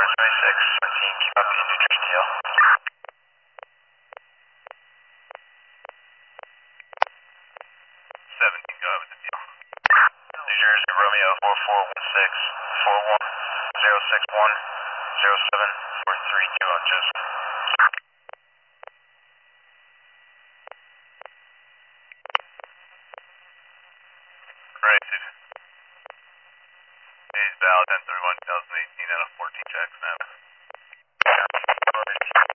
17, keep up New Jersey TL. 17, go ahead with the deal. New Jersey Romeo 4416 41 061 07 43 on Joseph. Right, dude. He's valid 10/31/2018 out of 14 checks now.